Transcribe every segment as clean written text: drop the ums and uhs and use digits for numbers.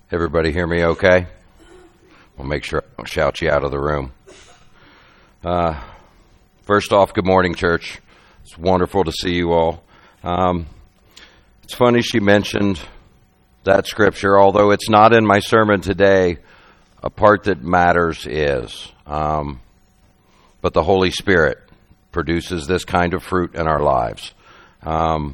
Everybody hear me okay? We'll make sure I don't shout you out of the room. First off, good morning, church. It's wonderful to see you all. It's funny she mentioned that scripture, although it's not in my sermon today. A part that matters is, but the Holy Spirit produces this kind of fruit in our lives. And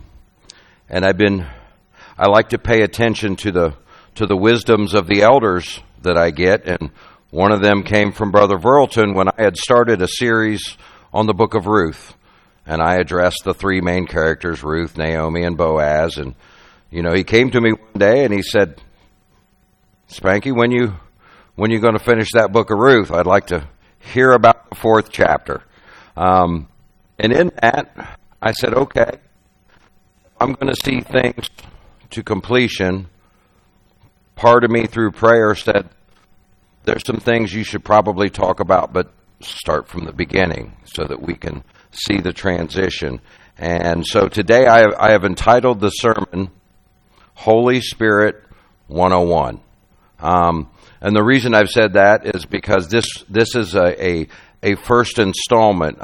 I like to pay attention to the wisdoms of the elders that I get, and one of them came from Brother Verlton when I had started a series on the book of Ruth, and I addressed the three main characters, Ruth, Naomi, and Boaz, and he came to me one day and he said, "Spanky, when you going to finish that book of Ruth? I'd like to hear about the fourth chapter." And in that, I said, okay, I'm going to see things to completion. Part of me through prayer said, there's some things you should probably talk about, but start from the beginning so that we can see the transition. And so today I have entitled the sermon, Holy Spirit 101. And the reason I've said that is because this is a first installment.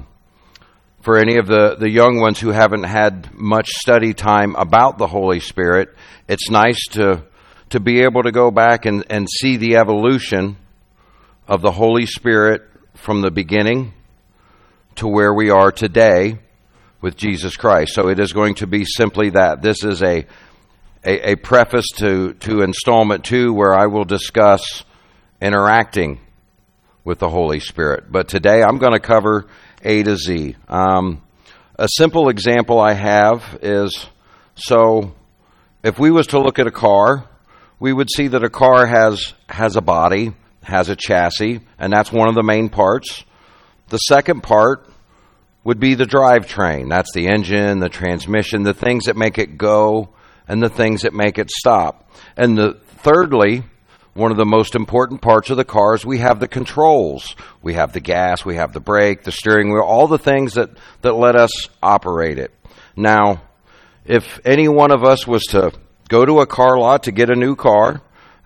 For any of the young ones who haven't had much study time about the Holy Spirit, it's nice to be able to go back and see the evolution of the Holy Spirit from the beginning to where we are today with Jesus Christ. So it is going to be simply that. This is a preface to installment 2 where I will discuss interacting with the Holy Spirit. But today I'm going to cover A to Z. A simple example I have is, so if we was to look at a car, we would see that a car has a body, has a chassis, and that's one of the main parts. The second part would be the drivetrain. That's the engine, the transmission, the things that make it go, and the things that make it stop. And thirdly, one of the most important parts of the car is we have the controls. We have the gas, we have the brake, the steering wheel, all the things that let us operate it. Now, if any one of us was to go to a car lot to get a new car,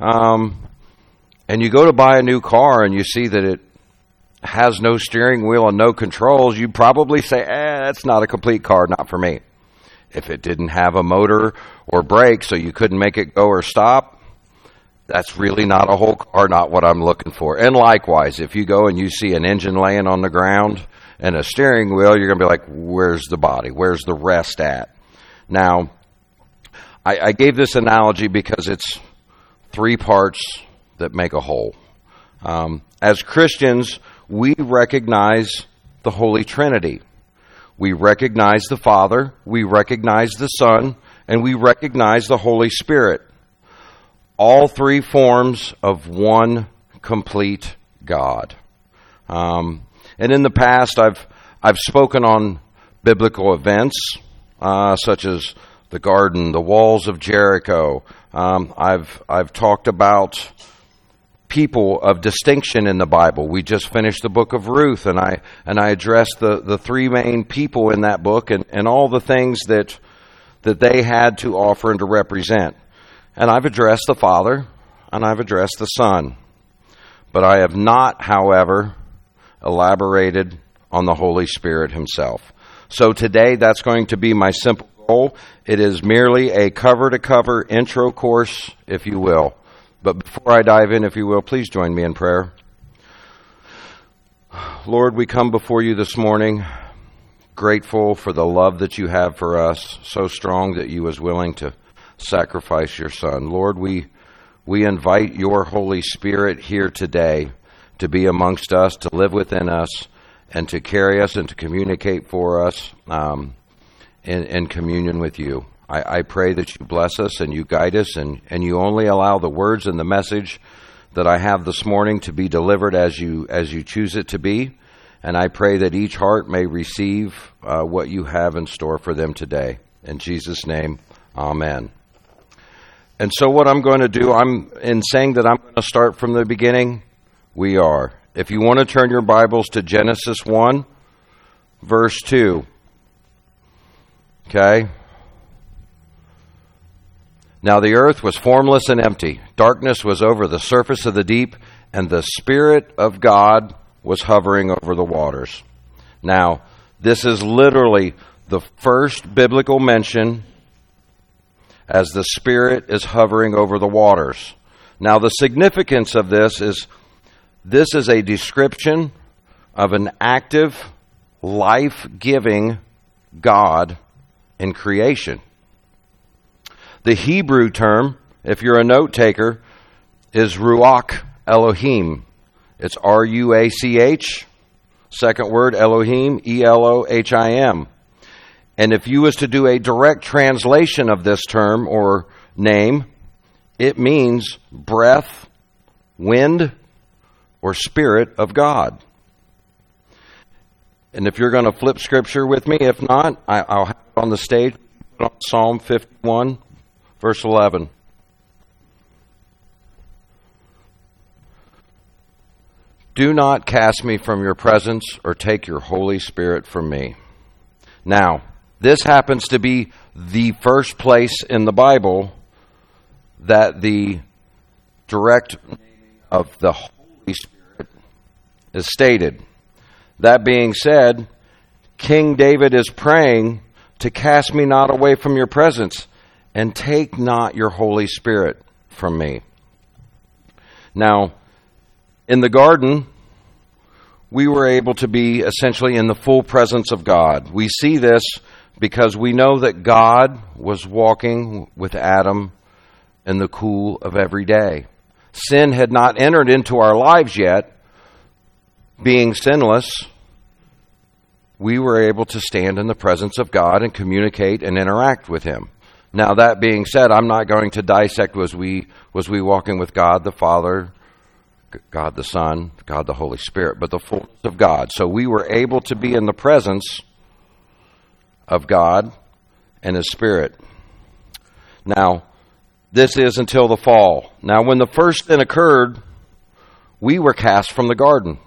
and you go to buy a new car and you see that it has no steering wheel and no controls, you'd probably say, that's not a complete car, not for me. If it didn't have a motor or brakes so you couldn't make it go or stop, that's really not a whole car, not what I'm looking for. And likewise, if you go and you see an engine laying on the ground and a steering wheel, you're going to be like, where's the body? Where's the rest at? Now, I gave this analogy because it's 3 parts that make a whole. As Christians, we recognize the Holy Trinity. We recognize the Father, we recognize the Son, and we recognize the Holy Spirit. All 3 forms of one complete God. And in the past, I've spoken on biblical events such as the garden, the walls of Jericho. I've talked about people of distinction in the Bible. We just finished the book of Ruth, and I addressed the 3 main people in that book and all the things that they had to offer and to represent. And I've addressed the Father, and I've addressed the Son. But I have not, however, elaborated on the Holy Spirit himself. So today, that's going to be my simple goal. It is merely a cover-to-cover intro course, if you will. But before I dive in, if you will, please join me in prayer. Lord, we come before you this morning, grateful for the love that you have for us, so strong that you was willing to sacrifice your Son. Lord, we invite your Holy Spirit here today to be amongst us, to live within us, and to carry us and to communicate for us in communion with you. I pray that you bless us and you guide us and you only allow the words and the message that I have this morning to be delivered as you choose it to be. And I pray that each heart may receive what you have in store for them today. In Jesus' name, amen. And so what I'm going to do, in saying that I'm going to start from the beginning, we are. If you want to turn your Bibles to Genesis 1, verse 2. Okay? Now the earth was formless and empty. Darkness was over the surface of the deep, and the Spirit of God was hovering over the waters. Now, this is literally the first biblical mention as the Spirit is hovering over the waters. Now, the significance of this is a description of an active, life-giving God in creation. The Hebrew term, if you're a note taker, is Ruach Elohim. It's R-U-A-C-H. Second word, Elohim, E-L-O-H-I-M. And if you was to do a direct translation of this term or name, it means breath, wind, or Spirit of God. And if you're going to flip Scripture with me, if not, I'll have it on the stage. Psalm 51, verse 11. Do not cast me from your presence or take your Holy Spirit from me. Now, this happens to be the first place in the Bible that the direct name of the Holy Spirit is stated. That being said, King David is praying to cast me not away from your presence and take not your Holy Spirit from me. Now, in the garden, we were able to be essentially in the full presence of God. We see this because we know that God was walking with Adam in the cool of every day. Sin had not entered into our lives yet. Being sinless, we were able to stand in the presence of God and communicate and interact with Him. Now, that being said, I'm not going to dissect was we walking with God the Father, God the Son, God the Holy Spirit, but the fullness of God. So we were able to be in the presence of God and His Spirit. Now, this is until the fall. Now, when the first sin occurred, we were cast from the garden.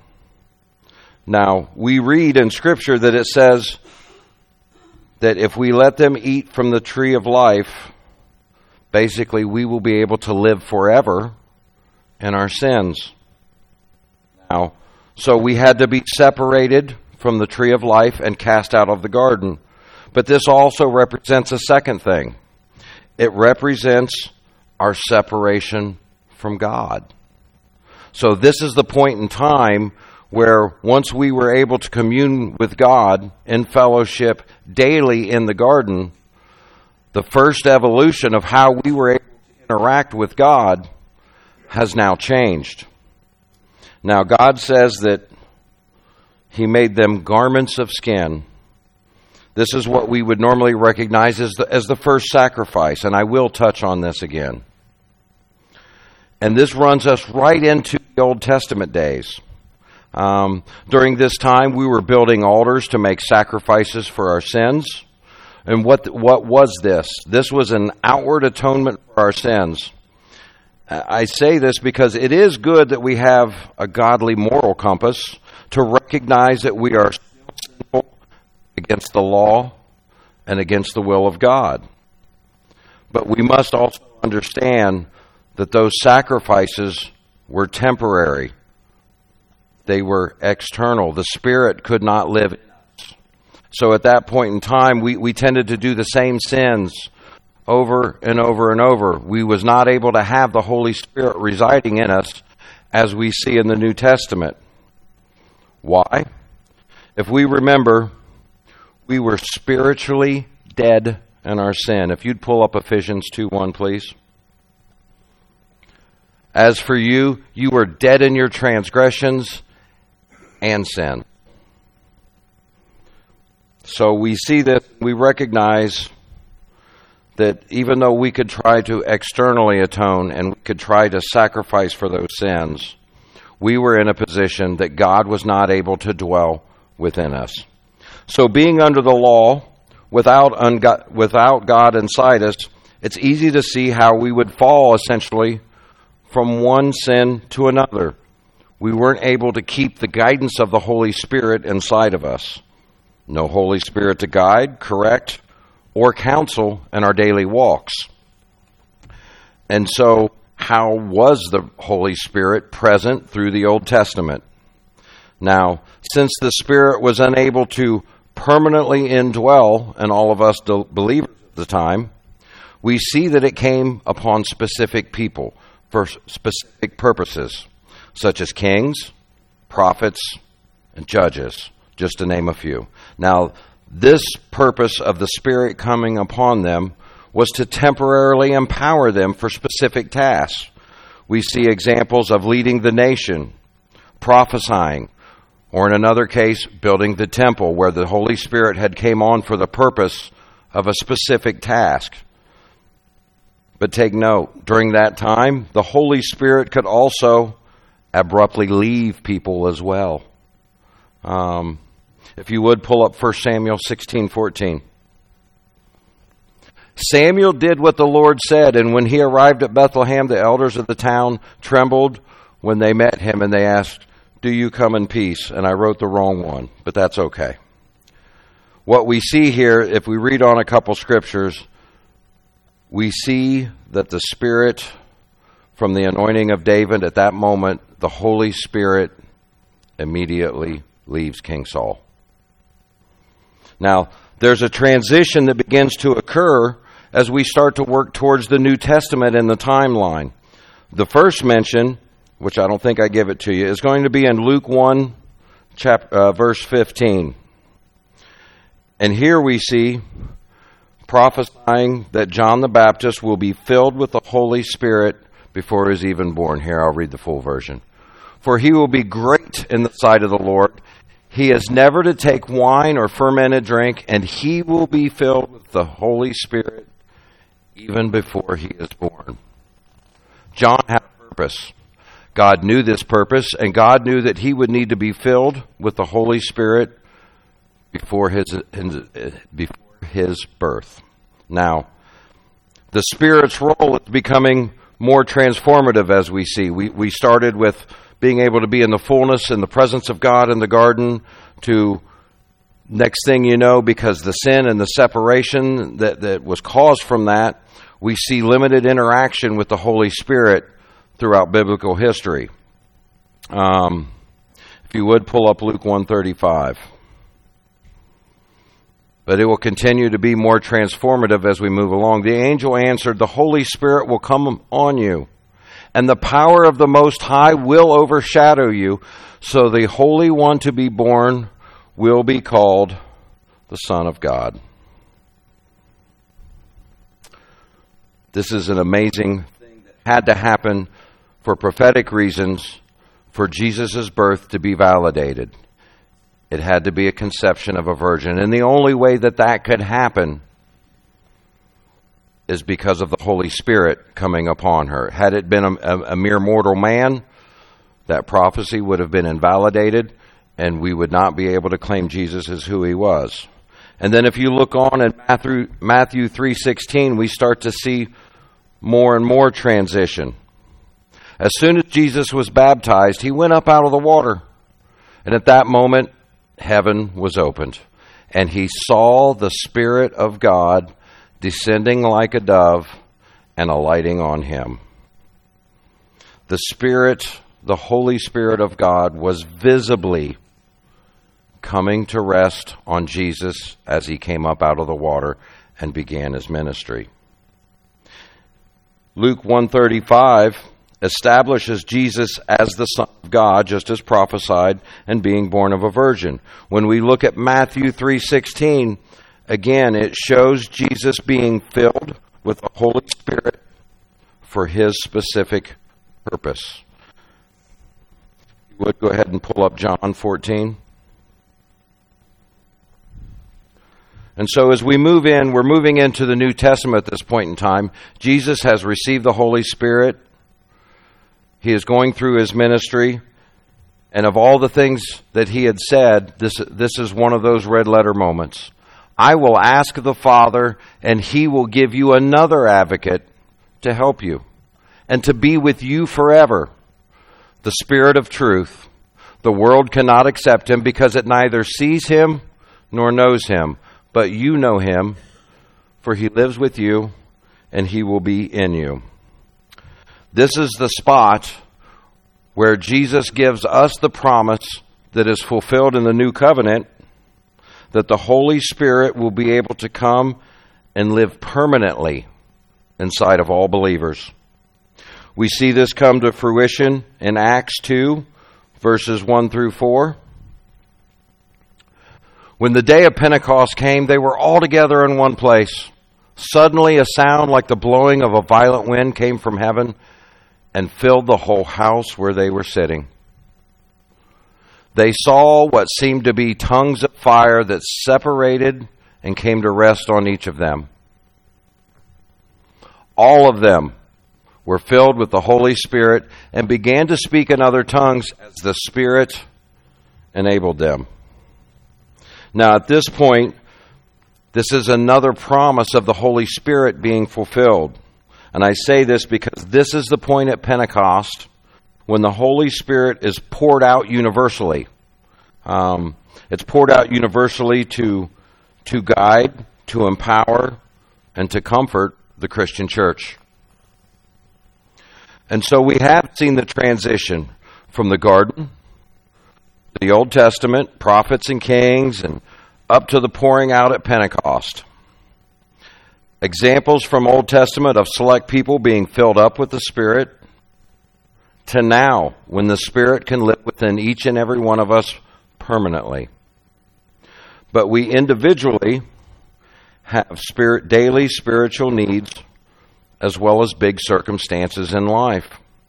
Now, we read in Scripture that it says that if we let them eat from the tree of life, basically we will be able to live forever in our sins. Now, so we had to be separated from the tree of life and cast out of the garden. But this also represents a second thing. It represents our separation from God. So this is the point in time where once we were able to commune with God in fellowship daily in the garden, the first evolution of how we were able to interact with God has now changed. Now, God says that He made them garments of skin. This is what we would normally recognize as the first sacrifice, and I will touch on this again. And this runs us right into the Old Testament days. During this time, we were building altars to make sacrifices for our sins. And what was this? This was an outward atonement for our sins. I say this because it is good that we have a godly moral compass to recognize that we are still sinful against the law and against the will of God. But we must also understand that those sacrifices were temporary. They were external. The Spirit could not live in us. So at that point in time, we tended to do the same sins over and over and over. We was not able to have the Holy Spirit residing in us as we see in the New Testament. Why? If we remember, we were spiritually dead in our sin. If you'd pull up Ephesians 2:1, please. As for you, you were dead in your transgressions and sin. So we see that, we recognize that even though we could try to externally atone and we could try to sacrifice for those sins, we were in a position that God was not able to dwell within us. So being under the law, without God inside us, it's easy to see how we would fall essentially from one sin to another. We weren't able to keep the guidance of the Holy Spirit inside of us. No Holy Spirit to guide, correct, or counsel in our daily walks. And so, how was the Holy Spirit present through the Old Testament? Now, since the Spirit was unable to permanently indwell in all of us believers at the time, we see that it came upon specific people for specific purposes, such as kings, prophets, and judges, just to name a few. Now, this purpose of the Spirit coming upon them was to temporarily empower them for specific tasks. We see examples of leading the nation, prophesying, or in another case, building the temple, where the Holy Spirit had came on for the purpose of a specific task. But take note, during that time, the Holy Spirit could also abruptly leave people as well. If you would, pull up 1 Samuel 16:14. Samuel did what the Lord said, and when he arrived at Bethlehem, the elders of the town trembled when they met him, and they asked, "Do you come in peace?" And I wrote the wrong one, but that's okay. What we see here, if we read on a couple scriptures, we see that the Spirit, from the anointing of David at that moment, the Holy Spirit immediately leaves King Saul. Now, there's a transition that begins to occur as we start to work towards the New Testament in the timeline. The first mention, which I don't think I give it to you, is going to be in Luke 1, verse 15. And here we see prophesying that John the Baptist will be filled with the Holy Spirit before he is even born. Here, I'll read the full version. For he will be great in the sight of the Lord. He is never to take wine or fermented drink, and he will be filled with the Holy Spirit even before he is born. John had a purpose. God knew this purpose, and God knew that he would need to be filled with the Holy Spirit before his birth. Now, the Spirit's role is becoming more transformative as we see. We started with being able to be in the fullness and the presence of God in the garden, to next thing you know, because the sin and the separation that was caused from that, we see limited interaction with the Holy Spirit throughout biblical history. If you would, pull up Luke 1:35. But it will continue to be more transformative as we move along. The angel answered, "The Holy Spirit will come on you, and the power of the Most High will overshadow you. So the Holy One to be born will be called the Son of God." This is an amazing thing that had to happen for prophetic reasons for Jesus' birth to be validated. It had to be a conception of a virgin. And the only way that that could happen is because of the Holy Spirit coming upon her. Had it been a mere mortal man, that prophecy would have been invalidated, and we would not be able to claim Jesus as who he was. And then if you look on in Matthew 3:16, we start to see more and more transition. As soon as Jesus was baptized, he went up out of the water. And at that moment, heaven was opened, and he saw the Spirit of God descending like a dove and alighting on him. The Spirit, the Holy Spirit of God, was visibly coming to rest on Jesus as he came up out of the water and began his ministry. Luke 1:35 establishes Jesus as the Son of God, just as prophesied, and being born of a virgin. When we look at Matthew 3:16, again, it shows Jesus being filled with the Holy Spirit for his specific purpose. You would go ahead and pull up John 14. And so as we move in, we're moving into the New Testament at this point in time. Jesus has received the Holy Spirit. He is going through his ministry. And of all the things that he had said, this is one of those red letter moments. I will ask the Father, and he will give you another advocate to help you and to be with you forever. The Spirit of truth. The world cannot accept him because it neither sees him nor knows him. But you know him, for he lives with you, and he will be in you. This is the spot where Jesus gives us the promise that is fulfilled in the new covenant, that the Holy Spirit will be able to come and live permanently inside of all believers. We see this come to fruition in Acts 2, verses 1 through 4. When the day of Pentecost came, they were all together in one place. Suddenly a sound like the blowing of a violent wind came from heaven and filled the whole house where they were sitting. They saw what seemed to be tongues of fire that separated and came to rest on each of them. All of them were filled with the Holy Spirit and began to speak in other tongues as the Spirit enabled them. Now, at this point, this is another promise of the Holy Spirit being fulfilled. And I say this because this is the point at Pentecost when the Holy Spirit is poured out universally. It's poured out universally to guide, to empower, and to comfort the Christian church. And so we have seen the transition from the garden, the Old Testament, prophets and kings, and up to the pouring out at Pentecost. Examples from Old Testament of select people being filled up with the Spirit, to now, when the Spirit can live within each and every one of us permanently. But we individually have daily spiritual needs as well as big circumstances in life.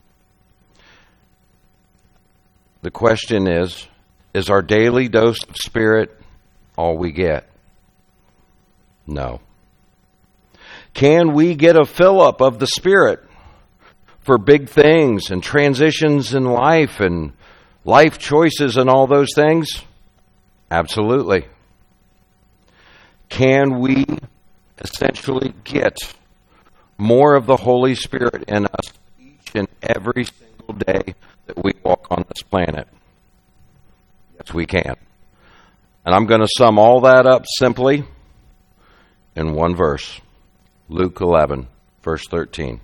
The question is our daily dose of Spirit all we get? No. Can we get a fill-up of the Spirit for big things and transitions in life and life choices and all those things? Absolutely. Can we essentially get more of the Holy Spirit in us each and every single day that we walk on this planet? Yes, we can. And I'm going to sum all that up simply in one verse. Luke 11, verse 13.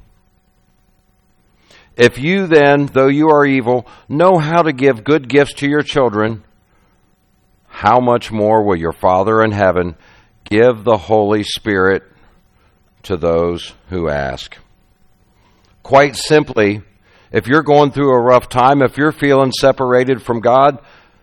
If you then, though you are evil, know how to give good gifts to your children, how much more will your Father in heaven give the Holy Spirit to those who ask? Quite simply, if you're going through a rough time, if you're feeling separated from God,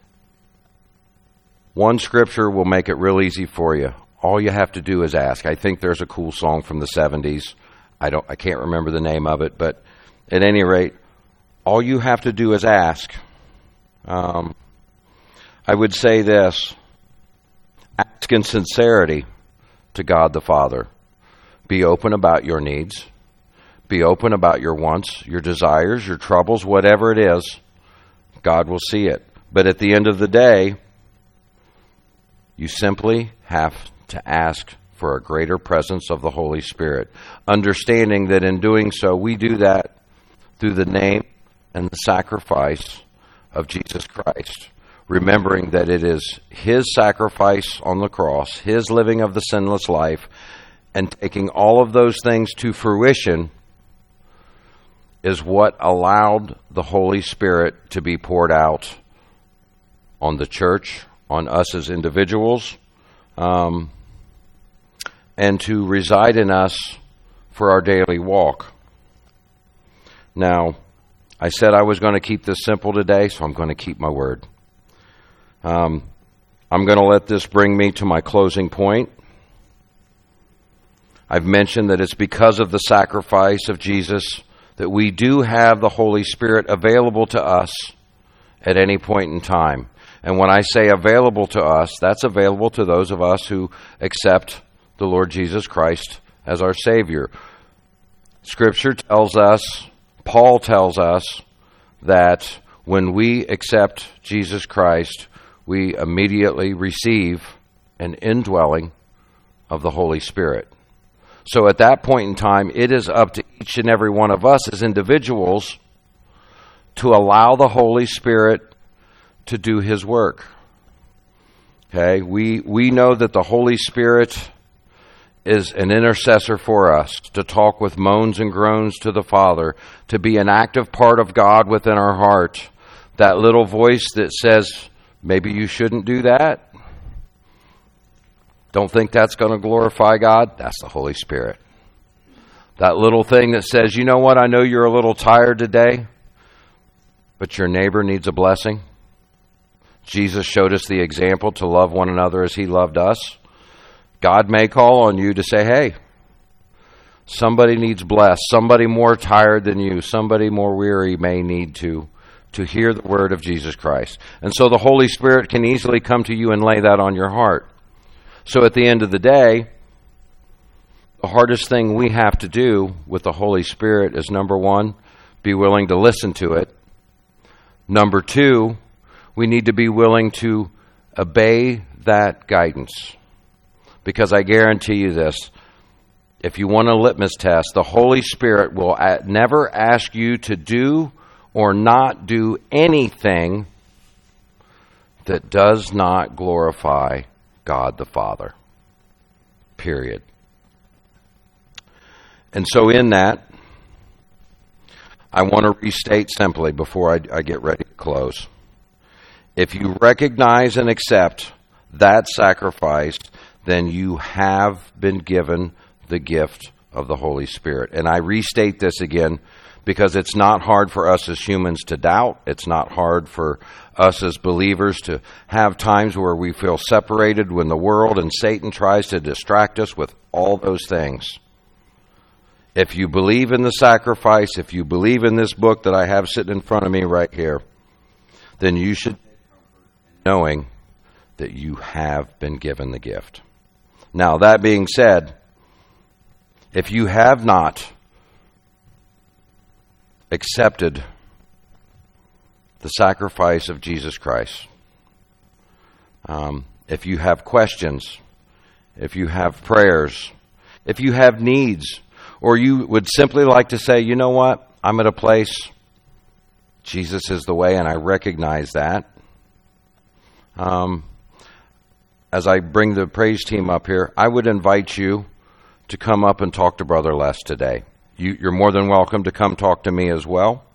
one scripture will make it real easy for you. All you have to do is ask. I think there's a cool song from the 70s. I can't remember the name of it, but at any rate, all you have to do is ask. I would say this: ask in sincerity to God the Father. Be open about your needs. Be open about your wants, your desires, your troubles, whatever it is. God will see it. But at the end of the day, you simply have to ask for a greater presence of the Holy Spirit, understanding that in doing so, we do that through the name and the sacrifice of Jesus Christ, remembering that it is His sacrifice on the cross, His living of the sinless life, and taking all of those things to fruition is what allowed the Holy Spirit to be poured out on the church, on us as individuals, and to reside in us for our daily walk. Now, I said I was going to keep this simple today, so I'm going to keep my word. I'm going to let this bring me to my closing point. I've mentioned that it's because of the sacrifice of Jesus that we do have the Holy Spirit available to us at any point in time. And when I say available to us, that's available to those of us who accept the Lord Jesus Christ as our Savior. Scripture tells us, Paul tells us, that when we accept Jesus Christ, we immediately receive an indwelling of the Holy Spirit. So at that point in time, it is up to each and every one of us as individuals to allow the Holy Spirit to do His work. Okay, we know that the Holy Spirit is an intercessor for us, to talk with moans and groans to the Father, to be an active part of God within our heart. That little voice that says, maybe you shouldn't do that. Don't think that's going to glorify God. That's the Holy Spirit. That little thing that says, you know what, I know you're a little tired today, but your neighbor needs a blessing. Jesus showed us the example to love one another as he loved us. God may call on you to say, hey, somebody needs blessed. Somebody more tired than you, somebody more weary may need to hear the word of Jesus Christ. And so the Holy Spirit can easily come to you and lay that on your heart. So at the end of the day, the hardest thing we have to do with the Holy Spirit is, number one, be willing to listen to it. Number two, we need to be willing to obey that guidance. Because I guarantee you this, if you want a litmus test, the Holy Spirit will never ask you to do or not do anything that does not glorify God the Father. Period. And so in that, I want to restate simply before I get ready to close. If you recognize and accept that sacrifice, then you have been given the gift of the Holy Spirit. And I restate this again because it's not hard for us as humans to doubt. It's not hard for us as believers to have times where we feel separated when the world and Satan tries to distract us with all those things. If you believe in the sacrifice, if you believe in this book that I have sitting in front of me right here, then you should knowing that you have been given the gift. Now, that being said, if you have not accepted the sacrifice of Jesus Christ, if you have questions, if you have prayers, if you have needs, or you would simply like to say, you know what, I'm at a place, Jesus is the way, and I recognize that. As I bring the praise team up here, I would invite you to come up and talk to Brother Les today. You're more than welcome to come talk to me as well.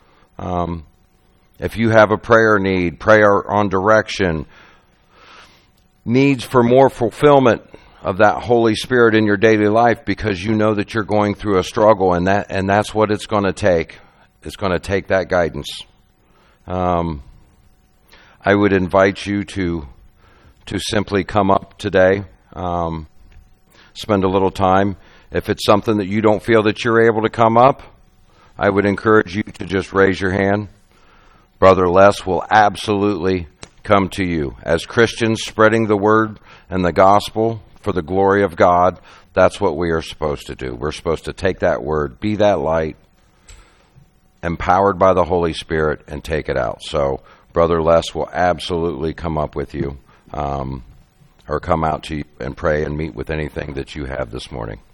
If you have a prayer need, prayer on direction, needs for more fulfillment of that Holy Spirit in your daily life because you know that you're going through a struggle, and that's what it's going to take. It's going to take that guidance. I would invite you to simply come up today, spend a little time. If it's something that you don't feel that you're able to come up, I would encourage you to just raise your hand. Brother Les will absolutely come to you. As Christians spreading the word and the gospel for the glory of God, that's what we are supposed to do. We're supposed to take that word, be that light, empowered by the Holy Spirit, and take it out. So Brother Les will absolutely come up with you or come out to you and pray and meet with anything that you have this morning.